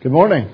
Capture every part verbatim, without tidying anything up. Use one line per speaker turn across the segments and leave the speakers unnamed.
Good morning.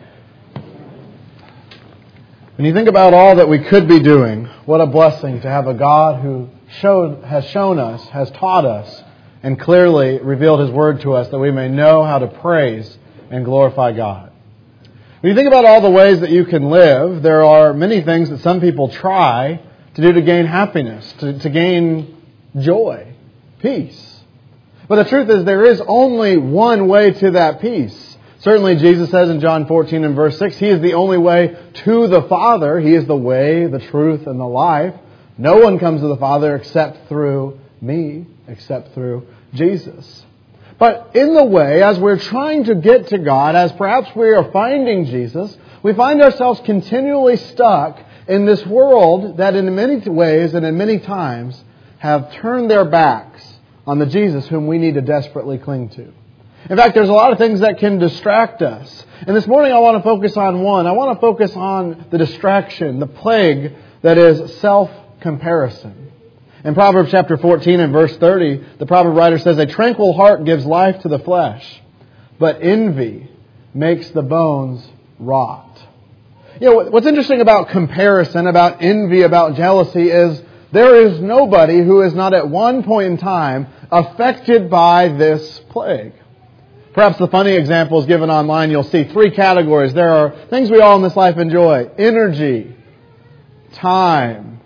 When you think about all that we could be doing, what a blessing to have a God who showed, has shown us, has taught us, and clearly revealed His Word to us that we may know how to praise and glorify God. When you think about all the ways that you can live, there are many things that some people try to do to gain happiness, to, to gain joy, peace. But the truth is there is only one way to that peace. Certainly Jesus says in John fourteen and verse six, He is the only way to the Father. He is the way, the truth, and the life. No one comes to the Father except through me, except through Jesus. But in the way, as we're trying to get to God, as perhaps we are finding Jesus, we find ourselves continually stuck in this world that in many ways and in many times have turned their backs on the Jesus whom we need to desperately cling to. In fact, there's a lot of things that can distract us. And this morning I want to focus on one. I want to focus on the distraction, the plague that is self-comparison. In Proverbs chapter fourteen and verse thirty, the proverb writer says, "A tranquil heart gives life to the flesh, but envy makes the bones rot." You know, what's interesting about comparison, about envy, about jealousy is there is nobody who is not at one point in time affected by this plague. Perhaps the funny examples given online, you'll see three categories. There are things we all in this life enjoy: energy, time,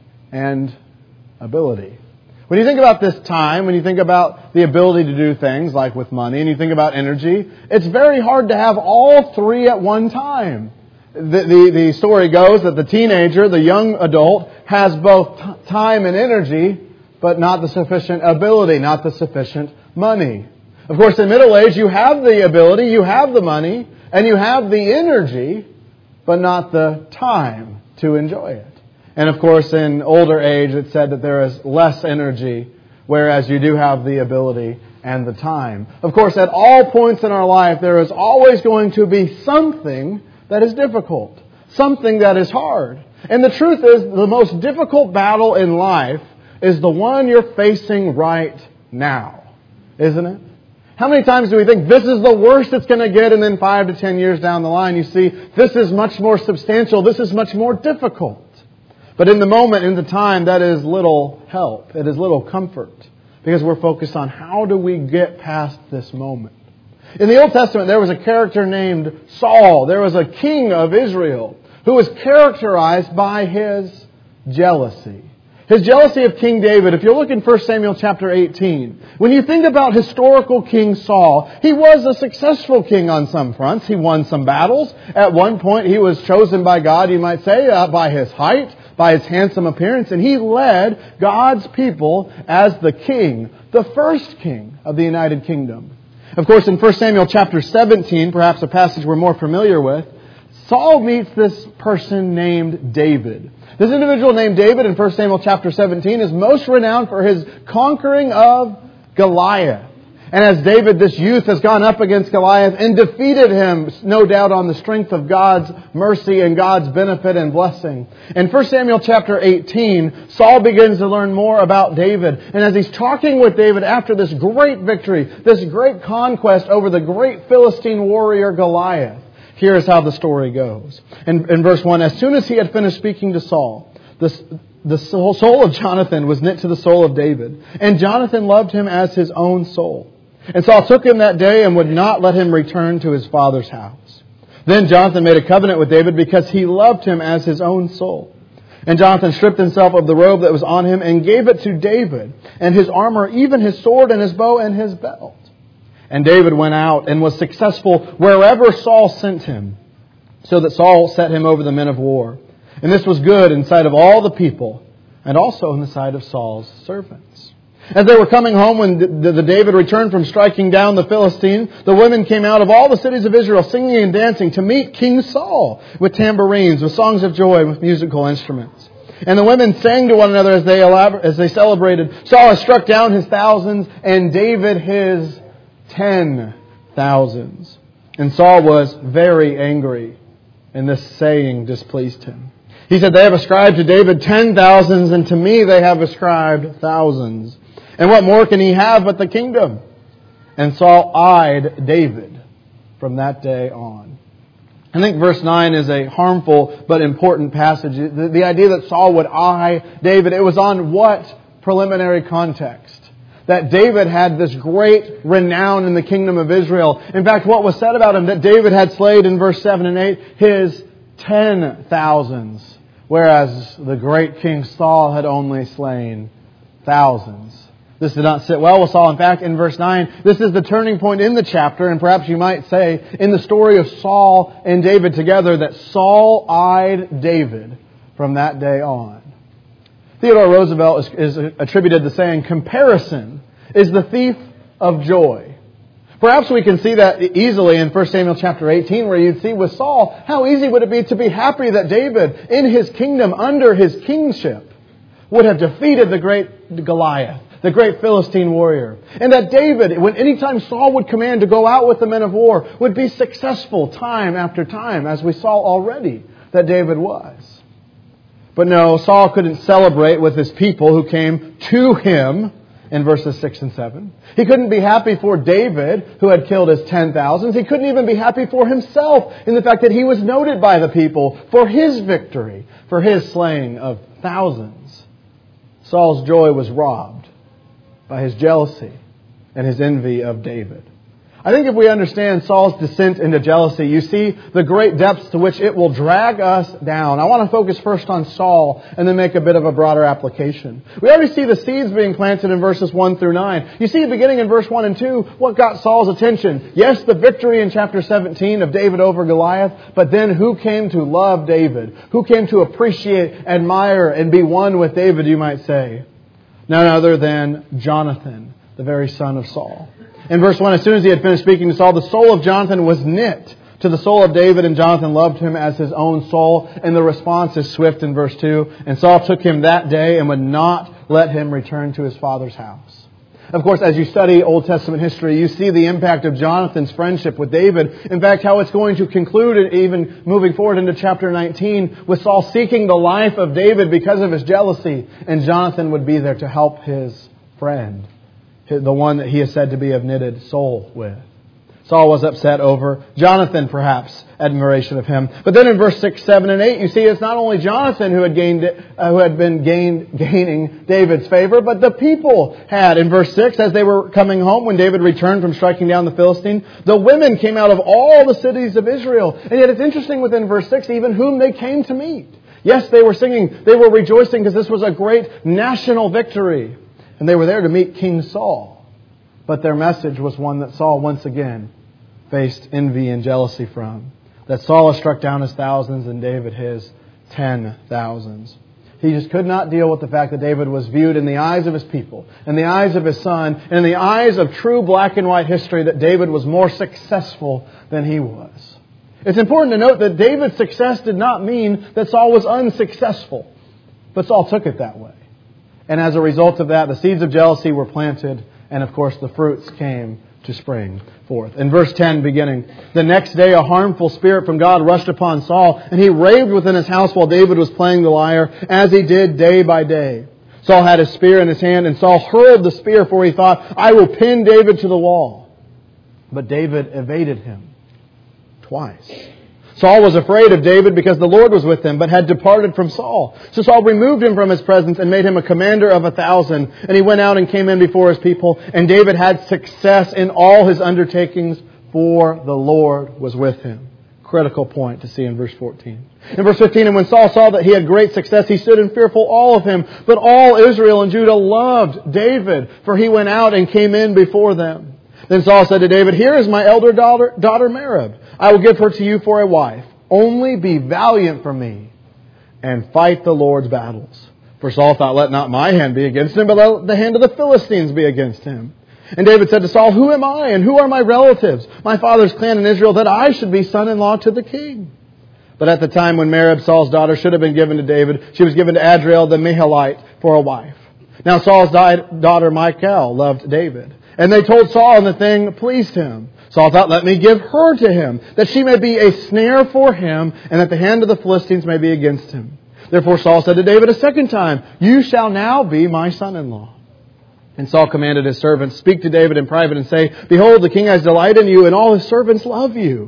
and ability. When you think about this time, when you think about the ability to do things like with money, and you think about energy, it's very hard to have all three at one time. The, the, the story goes that the teenager, the young adult, has both t- time and energy, but not the sufficient ability, not the sufficient money. Of course, in middle age, you have the ability, you have the money, and you have the energy, but not the time to enjoy it. And of course, in older age, it's said that there is less energy, whereas you do have the ability and the time. Of course, at all points in our life, there is always going to be something that is difficult, something that is hard. And the truth is, the most difficult battle in life is the one you're facing right now, isn't it? How many times do we think this is the worst it's going to get, and then five to ten years down the line you see this is much more substantial, this is much more difficult. But in the moment, in the time, that is little help. It is little comfort. Because we're focused on how do we get past this moment. In the Old Testament, there was a character named Saul. There was a king of Israel who was characterized by his jealousy. His jealousy of King David. If you look in First Samuel chapter eighteen, when you think about historical King Saul, he was a successful king on some fronts. He won some battles. At one point, he was chosen by God, you might say, uh, by his height, by his handsome appearance, and he led God's people as the king, the first king of the United Kingdom. Of course, in First Samuel chapter seventeen, perhaps a passage we're more familiar with, Saul meets this person named David. This individual named David in First Samuel chapter seventeen is most renowned for his conquering of Goliath. And as David, this youth, has gone up against Goliath and defeated him, no doubt on the strength of God's mercy and God's benefit and blessing. In First Samuel chapter eighteen, Saul begins to learn more about David. And as he's talking with David after this great victory, this great conquest over the great Philistine warrior Goliath, here is how the story goes. In, in verse one, as soon as he had finished speaking to Saul, the, the soul, soul of Jonathan was knit to the soul of David, and Jonathan loved him as his own soul. And Saul took him that day and would not let him return to his father's house. Then Jonathan made a covenant with David because he loved him as his own soul. And Jonathan stripped himself of the robe that was on him and gave it to David, and his armor, even his sword and his bow and his belt. And David went out and was successful wherever Saul sent him, so that Saul set him over the men of war. And this was good in sight of all the people, and also in the sight of Saul's servants. As they were coming home, when the, the David returned from striking down the Philistine, the women came out of all the cities of Israel singing and dancing to meet King Saul with tambourines, with songs of joy, with musical instruments. And the women sang to one another as they elabor- as they celebrated, Saul has struck down his thousands, and David his ten thousands. And Saul was very angry, and this saying displeased him. He said, they have ascribed to David ten thousands, and to me they have ascribed thousands. And what more can he have but the kingdom? And Saul eyed David from that day on. I think verse nine is a harmful but important passage. The, the idea that Saul would eye David, it was on what preliminary context? That David had this great renown in the kingdom of Israel. In fact, what was said about him, that David had slayed in verse seven and eight, his ten thousands, whereas the great King Saul had only slain thousands. This did not sit well with Saul. In fact, in verse nine, this is the turning point in the chapter, and perhaps you might say, in the story of Saul and David together, that Saul eyed David from that day on. Theodore Roosevelt is, is attributed the saying, comparison is the thief of joy. Perhaps we can see that easily in First Samuel chapter eighteen, where you'd see with Saul, how easy would it be to be happy that David, in his kingdom, under his kingship, would have defeated the great Goliath, the great Philistine warrior. And that David, when anytime Saul would command to go out with the men of war, would be successful time after time, as we saw already that David was. But no, Saul couldn't celebrate with his people who came to him in verses six and seven. He couldn't be happy for David, who had killed his ten thousands. He couldn't even be happy for himself in the fact that he was noted by the people for his victory, for his slaying of thousands. Saul's joy was robbed by his jealousy and his envy of David. I think if we understand Saul's descent into jealousy, you see the great depths to which it will drag us down. I want to focus first on Saul and then make a bit of a broader application. We already see the seeds being planted in verses one through nine. You see beginning in verse one and two, what got Saul's attention? Yes, the victory in chapter seventeen of David over Goliath, but then who came to love David? Who came to appreciate, admire, and be one with David, you might say? None other than Jonathan, the very son of Saul. In verse one, as soon as he had finished speaking to Saul, the soul of Jonathan was knit to the soul of David, and Jonathan loved him as his own soul. And the response is swift in verse two. And Saul took him that day and would not let him return to his father's house. Of course, as you study Old Testament history, you see the impact of Jonathan's friendship with David. In fact, how it's going to conclude, even moving forward into chapter nineteen, with Saul seeking the life of David because of his jealousy. And Jonathan would be there to help his friend, the one that he is said to be of knitted soul with. Saul was upset over Jonathan, perhaps, admiration of him. But then in verse six, seven, and eight, you see it's not only Jonathan who had gained, uh, who had been gained, gaining David's favor, but the people had. In verse six, as they were coming home, when David returned from striking down the Philistine, the women came out of all the cities of Israel. And yet it's interesting within verse six, even whom they came to meet. Yes, they were singing, they were rejoicing because this was a great national victory. And they were there to meet King Saul. But their message was one that Saul once again faced envy and jealousy from. That Saul had struck down his thousands and David his ten thousands. He just could not deal with the fact that David was viewed in the eyes of his people, in the eyes of his son, and in the eyes of true black and white history, that David was more successful than he was. It's important to note that David's success did not mean that Saul was unsuccessful. But Saul took it that way. And as a result of that, the seeds of jealousy were planted, and of course the fruits came to spring forth. In verse ten beginning, the next day a harmful spirit from God rushed upon Saul, and he raved within his house while David was playing the lyre, as he did day by day. Saul had his spear in his hand, and Saul hurled the spear, for he thought, I will pin David to the wall. But David evaded him twice. Saul was afraid of David because the Lord was with him, but had departed from Saul. So Saul removed him from his presence and made him a commander of a thousand. And he went out and came in before his people. And David had success in all his undertakings, for the Lord was with him. Critical point to see in verse fourteen. In verse fifteen, and when Saul saw that he had great success, he stood in fearful awe of him. But all Israel and Judah loved David, for he went out and came in before them. Then Saul said to David, here is my elder daughter, daughter Merab. I will give her to you for a wife. Only be valiant for me and fight the Lord's battles. For Saul thought, let not my hand be against him, but let the hand of the Philistines be against him. And David said to Saul, who am I and who are my relatives, my father's clan in Israel, that I should be son-in-law to the king? But at the time when Merab, Saul's daughter, should have been given to David, she was given to Adriel the Meholite for a wife. Now Saul's daughter Michal loved David. And they told Saul, and the thing pleased him. Saul thought, let me give her to him, that she may be a snare for him, and that the hand of the Philistines may be against him. Therefore Saul said to David a second time, you shall now be my son-in-law. And Saul commanded his servants, speak to David in private and say, behold, the king has delight in you, and all his servants love you.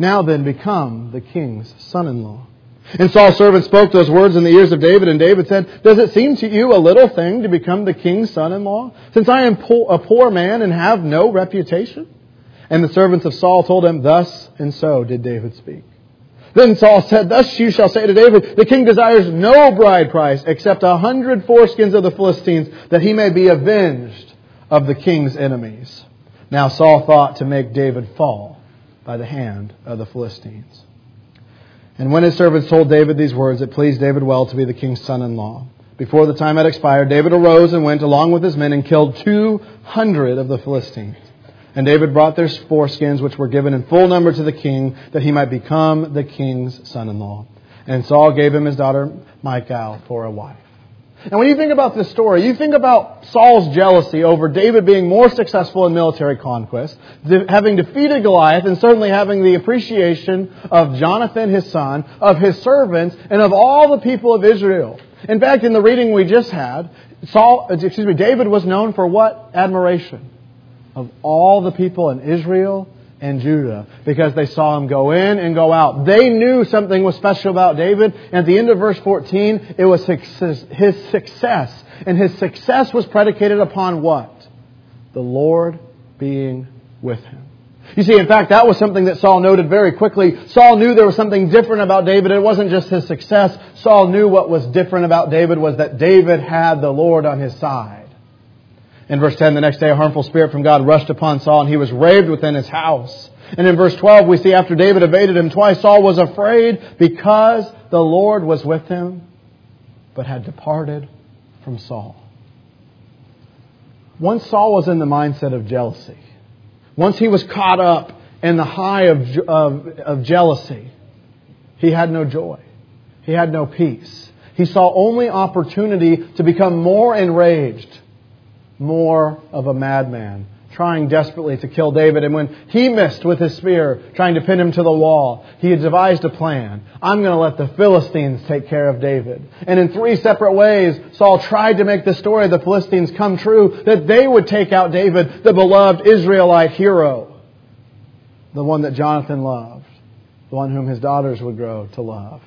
Now then, become the king's son-in-law." And Saul's servant spoke those words in the ears of David, and David said, "Does it seem to you a little thing to become the king's son-in-law, since I am po- a poor man and have no reputation?" And the servants of Saul told him, "Thus and so did David speak." Then Saul said, "Thus you shall say to David, the king desires no bride price except a hundred foreskins of the Philistines, that he may be avenged of the king's enemies." Now Saul thought to make David fall by the hand of the Philistines. And when his servants told David these words, it pleased David well to be the king's son-in-law. Before the time had expired, David arose and went along with his men and killed two hundred of the Philistines. And David brought their foreskins, which were given in full number to the king, that he might become the king's son-in-law. And Saul gave him his daughter Michal for a wife. And when you think about this story, you think about Saul's jealousy over David being more successful in military conquest, having defeated Goliath, and certainly having the appreciation of Jonathan, his son, of his servants, and of all the people of Israel. In fact, in the reading we just had, Saul, excuse me, David was known for what? Admiration of all the people in Israel and Judah, because they saw him go in and go out. They knew something was special about David. And at the end of verse fourteen, it was his success. And his success was predicated upon what? The Lord being with him. You see, in fact, that was something that Saul noted very quickly. Saul knew there was something different about David. It wasn't just his success. Saul knew what was different about David was that David had the Lord on his side. In verse ten, the next day a harmful spirit from God rushed upon Saul, and he was raved within his house. And in verse twelve, we see after David evaded him twice, Saul was afraid because the Lord was with him, but had departed from Saul. Once Saul was in the mindset of jealousy, once he was caught up in the high of, of, of jealousy, he had no joy. He had no peace. He saw only opportunity to become more enraged, more of a madman, trying desperately to kill David. And when he missed with his spear, trying to pin him to the wall, he had devised a plan. I'm going to let the Philistines take care of David. And in three separate ways, Saul tried to make the story of the Philistines come true, that they would take out David, the beloved Israelite hero, the one that Jonathan loved, the one whom his daughters would grow to love.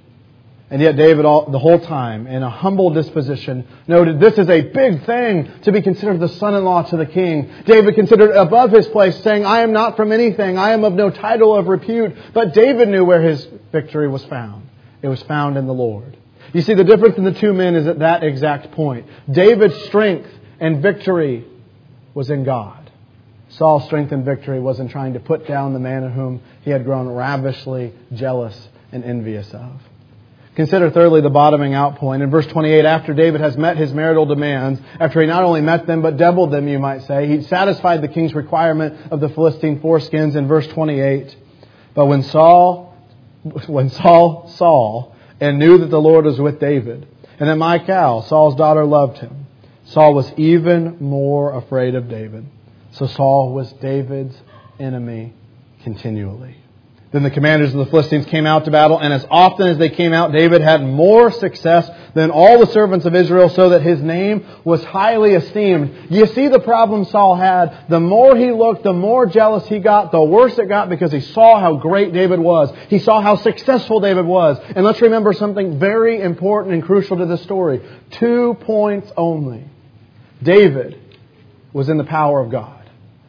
And yet David, all, the whole time, in a humble disposition, noted this is a big thing to be considered the son-in-law to the king. David considered it above his place, saying, "I am not from anything. I am of no title of repute." But David knew where his victory was found. It was found in the Lord. You see, the difference in the two men is at that exact point. David's strength and victory was in God. Saul's strength and victory was in trying to put down the man of whom he had grown ravishly jealous and envious of. Consider thirdly the bottoming out point. In verse twenty-eight, after David has met his marital demands, after he not only met them but doubled them, you might say, he satisfied the king's requirement of the Philistine foreskins in verse twenty-eight. But when Saul, when Saul saw and knew that the Lord was with David, and that Michal, Saul's daughter, loved him, Saul was even more afraid of David. So Saul was David's enemy continually. Then the commanders of the Philistines came out to battle, and as often as they came out, David had more success than all the servants of Israel, so that his name was highly esteemed. You see the problem Saul had? The more he looked, the more jealous he got, the worse it got, because he saw how great David was. He saw how successful David was. And let's remember something very important and crucial to this story. Two points only. David was in the power of God.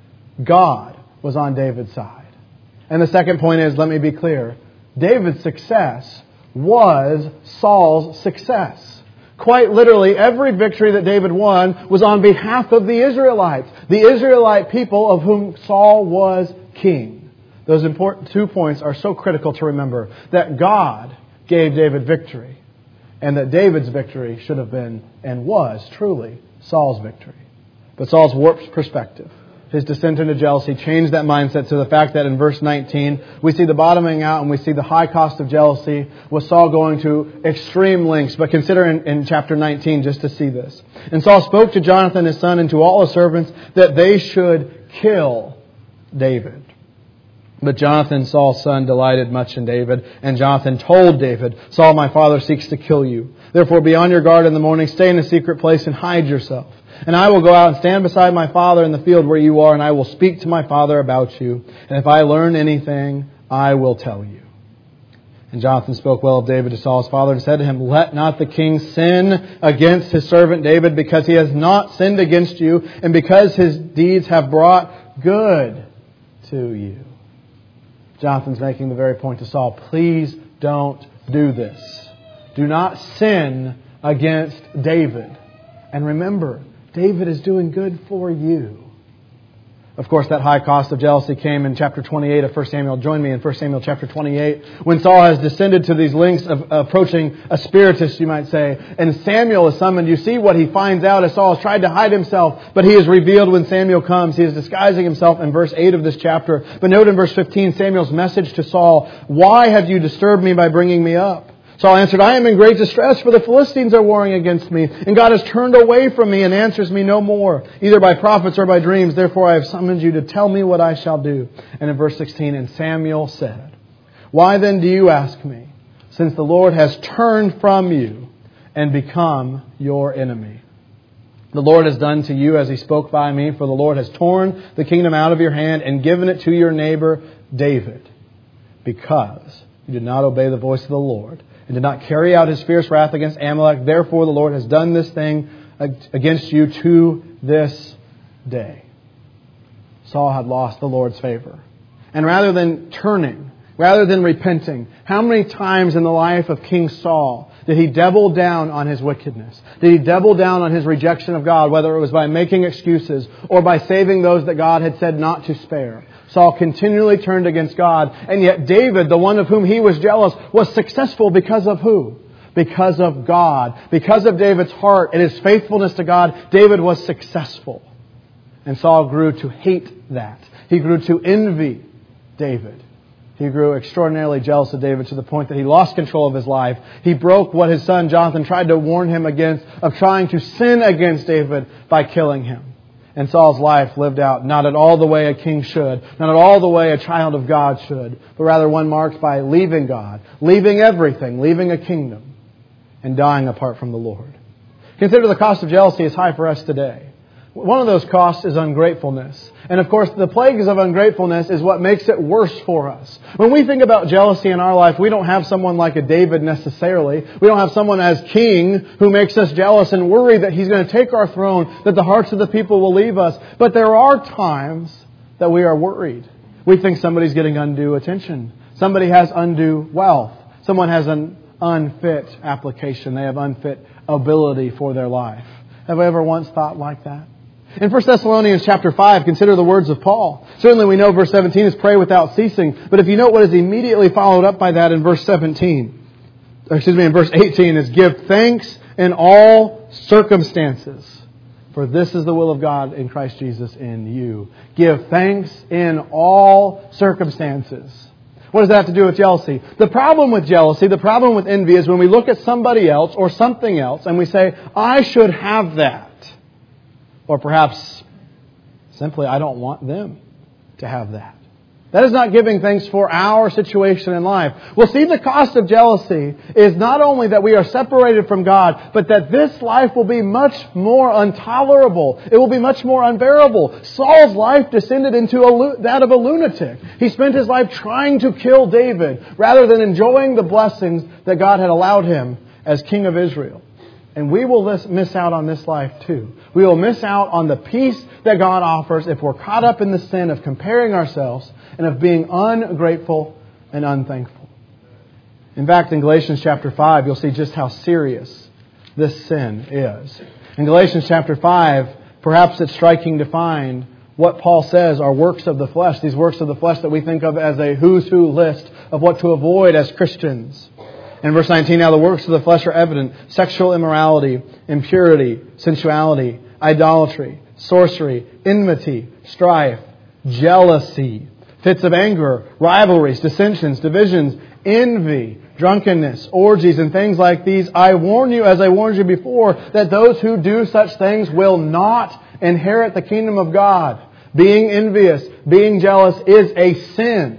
God was on David's side. And the second point is, let me be clear, David's success was Saul's success. Quite literally, every victory that David won was on behalf of the Israelites, the Israelite people of whom Saul was king. Those important two points are so critical to remember, that God gave David victory, and that David's victory should have been and was truly Saul's victory. But Saul's warped perspective, his descent into jealousy, changed that mindset to the fact that in verse nineteen, we see the bottoming out and we see the high cost of jealousy, with Saul going to extreme lengths. But consider in, in chapter nineteen just to see this. And Saul spoke to Jonathan his son and to all his servants that they should kill David. But Jonathan, Saul's son, delighted much in David. And Jonathan told David, "Saul, my father, seeks to kill you. Therefore be on your guard in the morning, stay in a secret place and hide yourself. And I will go out and stand beside my father in the field where you are, and I will speak to my father about you. And if I learn anything, I will tell you. And Jonathan spoke well of David to Saul's father and said to him, let not the king sin against his servant David, because he has not sinned against you, and because his deeds have brought good to you. Jonathan's making the very point to Saul, please don't do this. Do not sin against David. And remember, David is doing good for you. Of course, that high cost of jealousy came in chapter twenty-eight of First Samuel. Join me in First Samuel chapter twenty-eight. When Saul has descended to these lengths of approaching a spiritist, you might say, and Samuel is summoned. You see what he finds out as Saul has tried to hide himself, but he is revealed when Samuel comes. He is disguising himself in verse eight of this chapter. But note in verse fifteen, Samuel's message to Saul, why have you disturbed me by bringing me up? Saul answered, I am in great distress, for the Philistines are warring against me, and God has turned away from me and answers me no more, either by prophets or by dreams. Therefore I have summoned you to tell me what I shall do. And in verse sixteen, and Samuel said, why then do you ask me, since the Lord has turned from you and become your enemy? The Lord has done to you as He spoke by me, for the Lord has torn the kingdom out of your hand and given it to your neighbor David, because you did not obey the voice of the Lord, and did not carry out His fierce wrath against Amalek. Therefore the Lord has done this thing against you to this day. Saul had lost the Lord's favor. And rather than turning, rather than repenting, how many times in the life of King Saul did he double down on his wickedness? Did he double down on his rejection of God, whether it was by making excuses or by saving those that God had said not to spare? Saul continually turned against God, and yet David, the one of whom he was jealous, was successful because of who? Because of God. Because of David's heart and his faithfulness to God, David was successful. And Saul grew to hate that. He grew to envy David. He grew extraordinarily jealous of David to the point that he lost control of his life. He broke what his son Jonathan tried to warn him against, of trying to sin against David by killing him. And Saul's life lived out not at all the way a king should, not at all the way a child of God should, but rather one marked by leaving God, leaving everything, leaving a kingdom, and dying apart from the Lord. Consider the cost of jealousy is high for us today. One of those costs is ungratefulness. And of course, the plagues of ungratefulness is what makes it worse for us. When we think about jealousy in our life, we don't have someone like a David necessarily. We don't have someone as king who makes us jealous and worry that he's going to take our throne, that the hearts of the people will leave us. But there are times that we are worried. We think somebody's getting undue attention. Somebody has undue wealth. Someone has an unfit application. They have unfit ability for their life. Have I ever once thought like that? In First Thessalonians chapter five, consider the words of Paul. Certainly we know verse seventeen is pray without ceasing. But if you note what is immediately followed up by that in verse seventeen, or excuse me, in verse eighteen is give thanks in all circumstances. For this is the will of God in Christ Jesus in you. Give thanks in all circumstances. What does that have to do with jealousy? The problem with jealousy, the problem with envy is when we look at somebody else or something else and we say, I should have that. Or perhaps simply, I don't want them to have that. That is not giving thanks for our situation in life. Well, see, the cost of jealousy is not only that we are separated from God, but that this life will be much more intolerable. It will be much more unbearable. Saul's life descended into a, that of a lunatic. He spent his life trying to kill David rather than enjoying the blessings that God had allowed him as king of Israel. And we will miss out on this life too. We will miss out on the peace that God offers if we're caught up in the sin of comparing ourselves and of being ungrateful and unthankful. In fact, in Galatians chapter five, you'll see just how serious this sin is. In Galatians chapter five, perhaps it's striking to find what Paul says are works of the flesh. These works of the flesh that we think of as a who's who list of what to avoid as Christians. In verse nineteen, now the works of the flesh are evident: sexual immorality, impurity, sensuality, idolatry, sorcery, enmity, strife, jealousy, fits of anger, rivalries, dissensions, divisions, envy, drunkenness, orgies, and things like these. I warn you, as I warned you before, that those who do such things will not inherit the kingdom of God. Being envious, being jealous is a sin.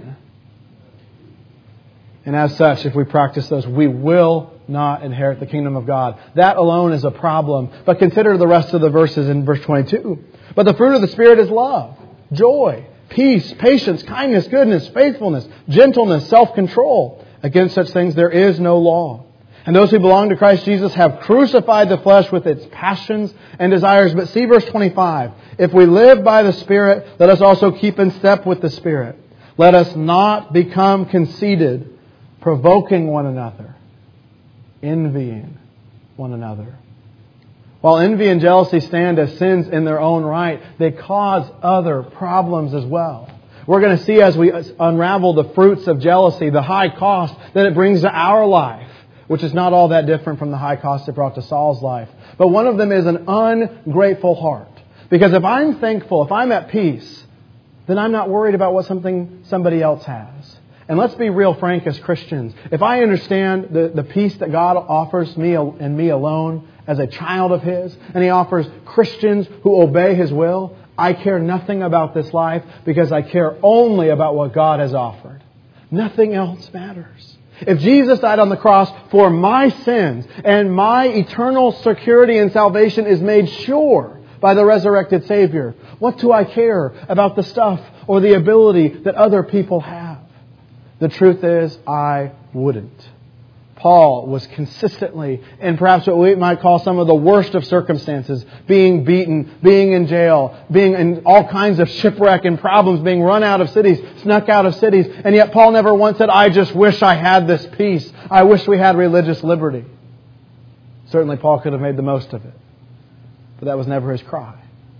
And as such, if we practice those, we will not inherit the kingdom of God. That alone is a problem. But consider the rest of the verses in verse twenty-two. But the fruit of the Spirit is love, joy, peace, patience, kindness, goodness, faithfulness, gentleness, self-control. Against such things there is no law. And those who belong to Christ Jesus have crucified the flesh with its passions and desires. But see verse twenty-five. If we live by the Spirit, let us also keep in step with the Spirit. Let us not become conceited, provoking one another, envying one another. While envy and jealousy stand as sins in their own right, they cause other problems as well. We're going to see as we unravel the fruits of jealousy, the high cost that it brings to our life, which is not all that different from the high cost it brought to Saul's life. But one of them is an ungrateful heart. Because if I'm thankful, if I'm at peace, then I'm not worried about what something somebody else has. And let's be real frank as Christians. If I understand the, the peace that God offers me and me alone as a child of His, and He offers Christians who obey His will, I care nothing about this life because I care only about what God has offered. Nothing else matters. If Jesus died on the cross for my sins and my eternal security and salvation is made sure by the resurrected Savior, what do I care about the stuff or the ability that other people have? The truth is, I wouldn't. Paul was consistently in perhaps what we might call some of the worst of circumstances, being beaten, being in jail, being in all kinds of shipwreck and problems, being run out of cities, snuck out of cities. And yet Paul never once said, I just wish I had this peace. I wish we had religious liberty. Certainly Paul could have made the most of it. But that was never his cry.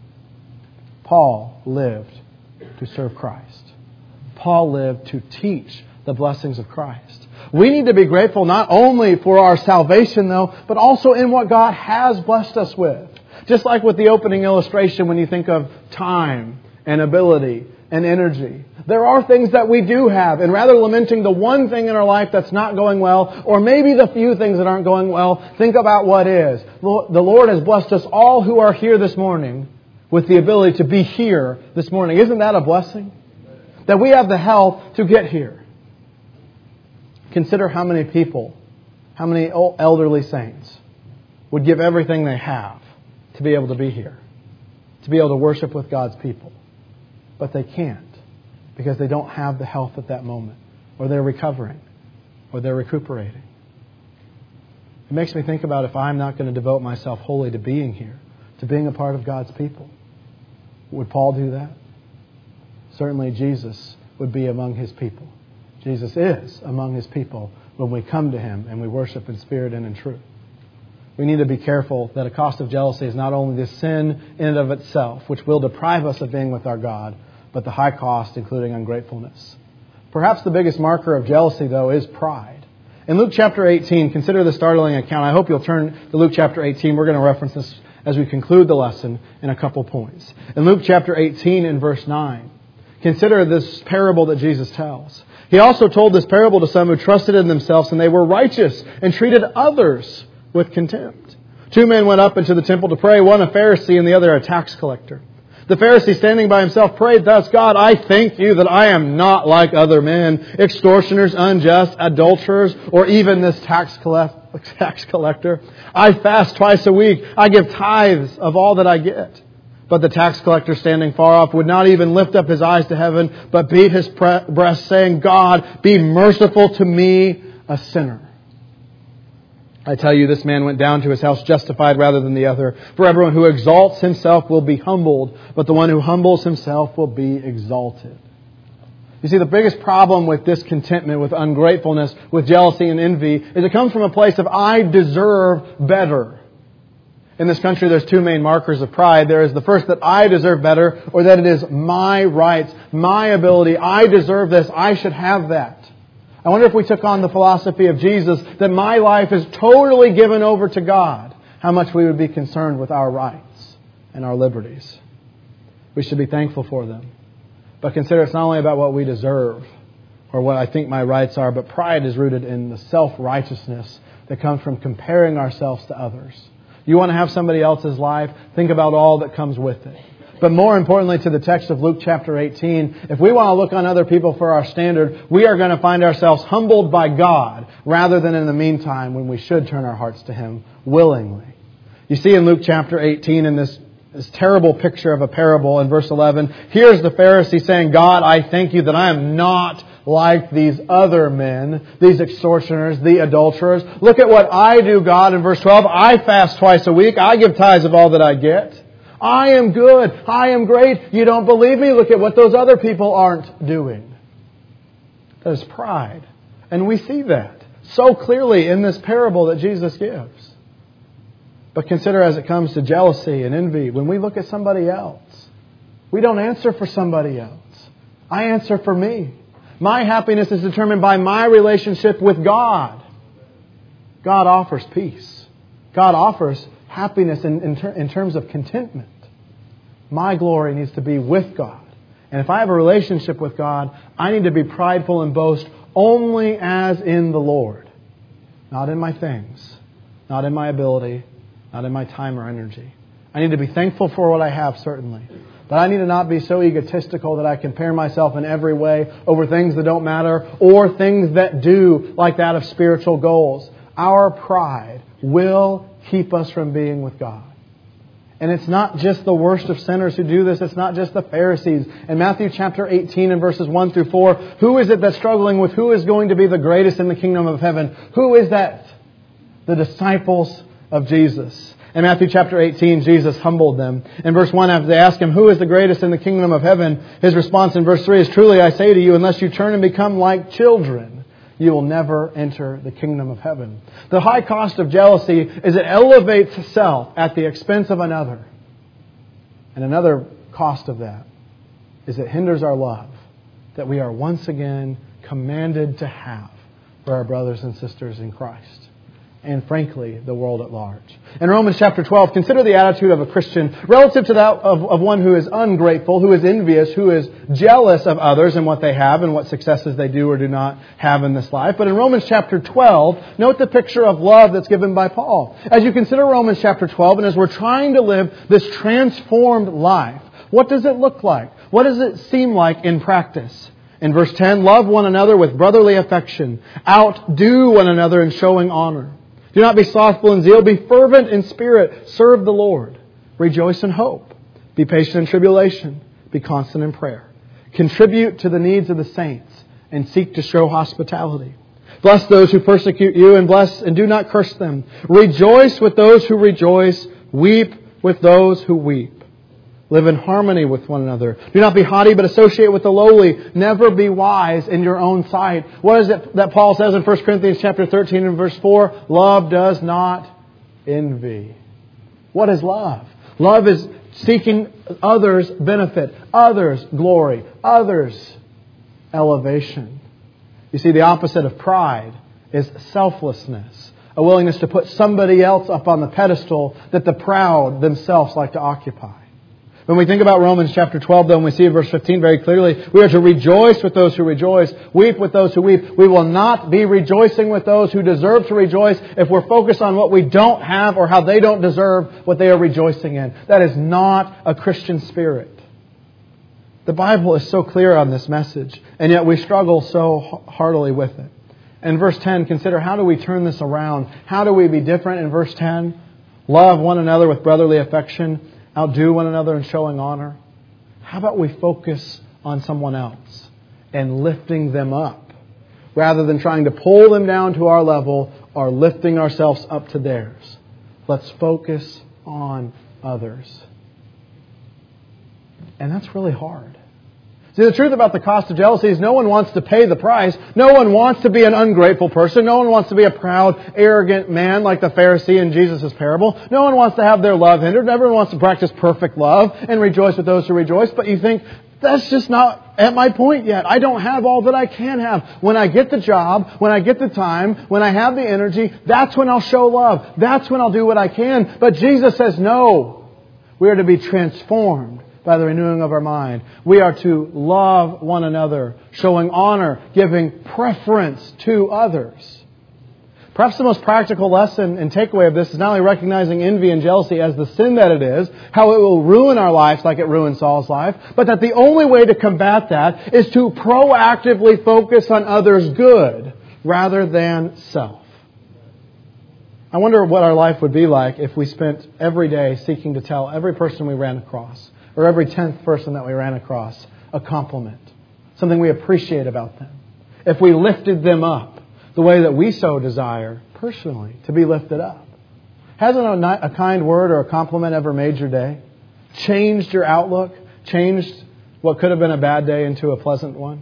Paul lived to serve Christ. Paul lived to teach the blessings of Christ. We need to be grateful not only for our salvation, though, but also in what God has blessed us with. Just like with the opening illustration when you think of time and ability and energy. There are things that we do have, and rather lamenting the one thing in our life that's not going well, or maybe the few things that aren't going well, think about what is. The Lord has blessed us all who are here this morning with the ability to be here this morning. Isn't that a blessing? That we have the health to get here. Consider how many people, how many elderly saints would give everything they have to be able to be here, to be able to worship with God's people. But they can't because they don't have the health at that moment, or they're recovering, or they're recuperating. It makes me think about if I'm not going to devote myself wholly to being here, to being a part of God's people. Would Paul do that? Certainly Jesus would be among His people. Jesus is among His people when we come to Him and we worship in spirit and in truth. We need to be careful that a cost of jealousy is not only the sin in and of itself, which will deprive us of being with our God, but the high cost, including ungratefulness. Perhaps the biggest marker of jealousy, though, is pride. In Luke chapter eighteen, consider the startling account. I hope you'll turn to Luke chapter eighteen. We're going to reference this as we conclude the lesson in a couple points. In Luke chapter eighteen and verse nine, consider this parable that Jesus tells. He also told this parable to some who trusted in themselves and they were righteous and treated others with contempt. Two men went up into the temple to pray, one a Pharisee and the other a tax collector. The Pharisee, standing by himself, prayed thus, God, I thank you that I am not like other men, extortioners, unjust, adulterers, or even this tax collector. I fast twice a week. I give tithes of all that I get. But the tax collector, standing far off, would not even lift up his eyes to heaven, but beat his breast, saying, God, be merciful to me, a sinner. I tell you, this man went down to his house justified rather than the other. For everyone who exalts himself will be humbled, but the one who humbles himself will be exalted. You see, the biggest problem with discontentment, with ungratefulness, with jealousy and envy, is it comes from a place of I deserve better. In this country, there's two main markers of pride. There is the first, that I deserve better, or that it is my rights, my ability. I deserve this. I should have that. I wonder if we took on the philosophy of Jesus, that my life is totally given over to God, how much we would be concerned with our rights and our liberties. We should be thankful for them. But consider it's not only about what we deserve or what I think my rights are, but pride is rooted in the self-righteousness that comes from comparing ourselves to others. You want to have somebody else's life? Think about all that comes with it. But more importantly to the text of Luke chapter eighteen, if we want to look on other people for our standard, we are going to find ourselves humbled by God rather than in the meantime when we should turn our hearts to Him willingly. You see in Luke chapter eighteen in this This terrible picture of a parable in verse eleven. Here's the Pharisee saying, God, I thank you that I am not like these other men, these extortioners, the adulterers. Look at what I do, God, in verse twelve. I fast twice a week. I give tithes of all that I get. I am good. I am great. You don't believe me? Look at what those other people aren't doing. That is pride. And we see that so clearly in this parable that Jesus gives. But consider as it comes to jealousy and envy, when we look at somebody else, we don't answer for somebody else. I answer for me. My happiness is determined by my relationship with God. God offers peace. God offers happiness in, in, ter- in terms of contentment. My glory needs to be with God. And if I have a relationship with God, I need to be prideful and boast only as in the Lord. Not in my things. Not in my ability. Not in my time or energy. I need to be thankful for what I have, certainly. But I need to not be so egotistical that I compare myself in every way over things that don't matter or things that do, like that of spiritual goals. Our pride will keep us from being with God. And it's not just the worst of sinners who do this. It's not just the Pharisees. In Matthew chapter eighteen and verses one through four, who is it that's struggling with who is going to be the greatest in the kingdom of heaven? Who is that? The disciples of Jesus. In Matthew chapter eighteen, Jesus humbled them. In verse one, after they ask Him, who is the greatest in the kingdom of heaven? His response in verse three is, truly I say to you, unless you turn and become like children, you will never enter the kingdom of heaven. The high cost of jealousy is it elevates self at the expense of another. And another cost of that is it hinders our love that we are once again commanded to have for our brothers and sisters in Christ. And frankly, the world at large. In Romans chapter twelve, consider the attitude of a Christian relative to that of, of one who is ungrateful, who is envious, who is jealous of others and what they have and what successes they do or do not have in this life. But in Romans chapter twelve, note the picture of love that's given by Paul. As you consider Romans chapter twelve, and as we're trying to live this transformed life, what does it look like? What does it seem like in practice? In verse ten, love one another with brotherly affection. Outdo one another in showing honor. Do not be slothful in zeal. Be fervent in spirit. Serve the Lord. Rejoice in hope. Be patient in tribulation. Be constant in prayer. Contribute to the needs of the saints and seek to show hospitality. Bless those who persecute you and bless and do not curse them. Rejoice with those who rejoice. Weep with those who weep. Live in harmony with one another. Do not be haughty, but associate with the lowly. Never be wise in your own sight. What is it that Paul says in First Corinthians chapter thirteen and verse four? Love does not envy. What is love? Love is seeking others' benefit, others' glory, others' elevation. You see, the opposite of pride is selflessness. A willingness to put somebody else up on the pedestal that the proud themselves like to occupy. When we think about Romans chapter twelve, though, and we see in verse fifteen very clearly, we are to rejoice with those who rejoice, weep with those who weep. We will not be rejoicing with those who deserve to rejoice if we're focused on what we don't have or how they don't deserve what they are rejoicing in. That is not a Christian spirit. The Bible is so clear on this message, and yet we struggle so heartily with it. In verse ten, consider how do we turn this around? How do we be different in verse ten? Love one another with brotherly affection. Outdo one another in showing honor. How about we focus on someone else and lifting them up rather than trying to pull them down to our level or lifting ourselves up to theirs? Let's focus on others. And that's really hard. See, the truth about the cost of jealousy is no one wants to pay the price. No one wants to be an ungrateful person. No one wants to be a proud, arrogant man like the Pharisee in Jesus' parable. No one wants to have their love hindered. Everyone wants to practice perfect love and rejoice with those who rejoice. But you think, that's just not at my point yet. I don't have all that I can have. When I get the job, when I get the time, when I have the energy, that's when I'll show love. That's when I'll do what I can. But Jesus says, no. We are to be transformed by the renewing of our mind. We are to love one another, showing honor, giving preference to others. Perhaps the most practical lesson and takeaway of this is not only recognizing envy and jealousy as the sin that it is, how it will ruin our lives like it ruined Saul's life, but that the only way to combat that is to proactively focus on others' good rather than self. I wonder what our life would be like if we spent every day seeking to tell every person we ran across, or every tenth person that we ran across, a compliment, something we appreciate about them. If we lifted them up the way that we so desire personally to be lifted up. Hasn't a, a kind word or a compliment ever made your day? Changed your outlook? Changed what could have been a bad day into a pleasant one?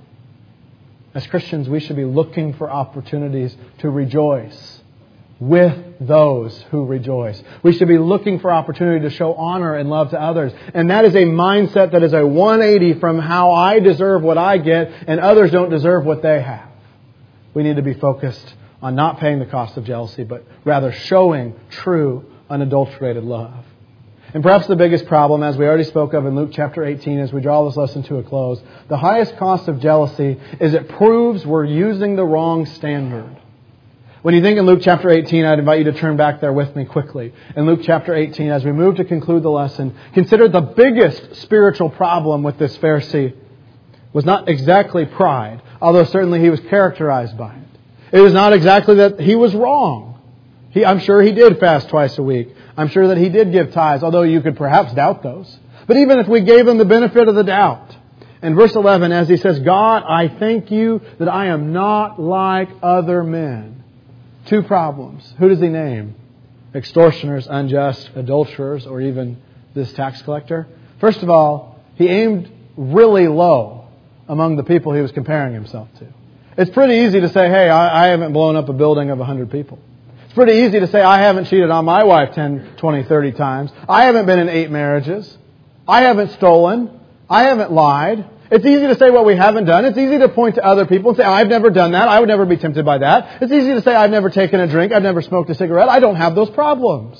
As Christians, we should be looking for opportunities to rejoice with those who rejoice. We should be looking for opportunity to show honor and love to others. And that is a mindset that is a one eighty from how I deserve what I get and others don't deserve what they have. We need to be focused on not paying the cost of jealousy, but rather showing true, unadulterated love. And perhaps the biggest problem, as we already spoke of in Luke chapter eighteen, as we draw this lesson to a close, the highest cost of jealousy is it proves we're using the wrong standard. When you think in Luke chapter eighteen, I'd invite you to turn back there with me quickly. In Luke chapter eighteen, as we move to conclude the lesson, consider the biggest spiritual problem with this Pharisee was not exactly pride, although certainly he was characterized by it. It was not exactly that he was wrong. He, I'm sure he did fast twice a week. I'm sure that he did give tithes, although you could perhaps doubt those. But even if we gave him the benefit of the doubt, in verse eleven, as he says, God, I thank you that I am not like other men. Two problems. Who does he name? Extortioners, unjust, adulterers, or even this tax collector. First of all, he aimed really low among the people he was comparing himself to. It's pretty easy to say, hey, I, I haven't blown up a building of one hundred people. It's pretty easy to say, I haven't cheated on my wife ten, twenty, thirty times. I haven't been in eight marriages. I haven't stolen. I haven't lied. It's easy to say what we haven't done. It's easy to point to other people and say, I've never done that. I would never be tempted by that. It's easy to say, I've never taken a drink. I've never smoked a cigarette. I don't have those problems.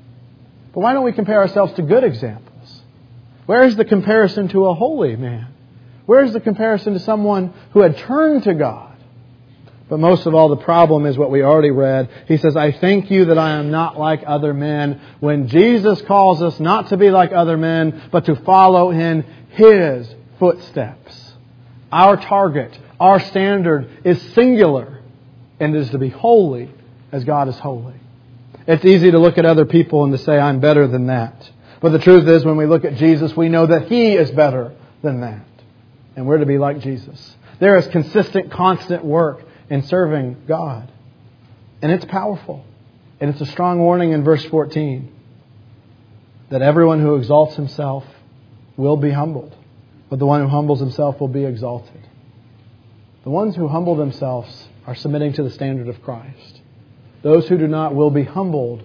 But why don't we compare ourselves to good examples? Where is the comparison to a holy man? Where is the comparison to someone who had turned to God? But most of all, the problem is what we already read. He says, I thank you that I am not like other men. When Jesus calls us not to be like other men, but to follow in His footsteps. Our target, our standard is singular, and it is to be holy as God is holy. It's easy to look at other people and to say, I'm better than that. But the truth is, when we look at Jesus, we know that He is better than that. And we're to be like Jesus. There is consistent, constant work in serving God. And it's powerful. And it's a strong warning in verse fourteen that everyone who exalts himself will be humbled. But the one who humbles himself will be exalted. The ones who humble themselves are submitting to the standard of Christ. Those who do not will be humbled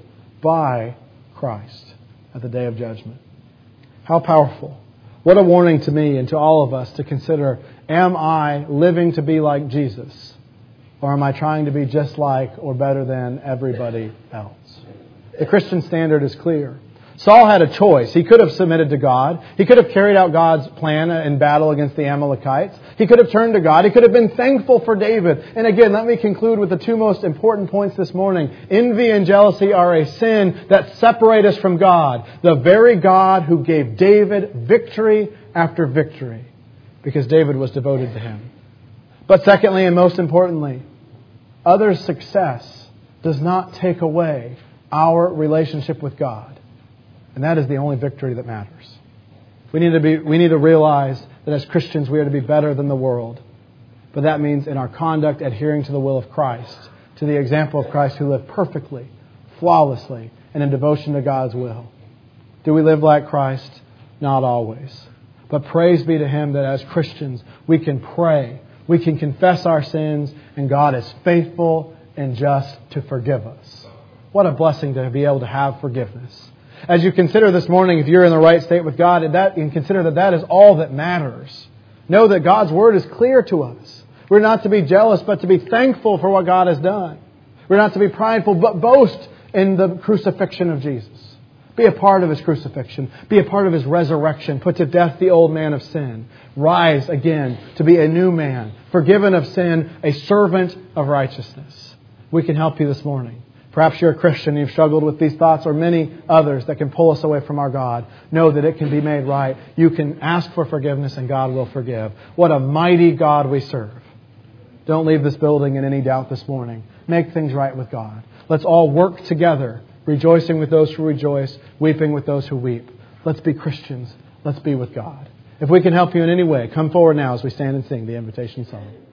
by Christ at the day of judgment. How powerful. What a warning to me and to all of us to consider, am I living to be like Jesus? Or am I trying to be just like or better than everybody else? The Christian standard is clear. Saul had a choice. He could have submitted to God. He could have carried out God's plan in battle against the Amalekites. He could have turned to God. He could have been thankful for David. And again, let me conclude with the two most important points this morning. Envy and jealousy are a sin that separate us from God. The very God who gave David victory after victory. Because David was devoted to Him. But secondly, and most importantly, others' success does not take away our relationship with God. And that is the only victory that matters. We need to be, we need to realize that as Christians we are to be better than the world. But that means in our conduct adhering to the will of Christ, to the example of Christ who lived perfectly, flawlessly, and in devotion to God's will. Do we live like Christ? Not always. But praise be to Him that as Christians we can pray, we can confess our sins, and God is faithful and just to forgive us. What a blessing to be able to have forgiveness. As you consider this morning, if you're in the right state with God, and, that, and consider that that is all that matters. Know that God's Word is clear to us. We're not to be jealous, but to be thankful for what God has done. We're not to be prideful, but boast in the crucifixion of Jesus. Be a part of His crucifixion. Be a part of His resurrection. Put to death the old man of sin. Rise again to be a new man, forgiven of sin, a servant of righteousness. We can help you this morning. Perhaps you're a Christian and you've struggled with these thoughts or many others that can pull us away from our God. Know that it can be made right. You can ask for forgiveness and God will forgive. What a mighty God we serve. Don't leave this building in any doubt this morning. Make things right with God. Let's all work together, rejoicing with those who rejoice, weeping with those who weep. Let's be Christians. Let's be with God. If we can help you in any way, come forward now as we stand and sing the invitation song.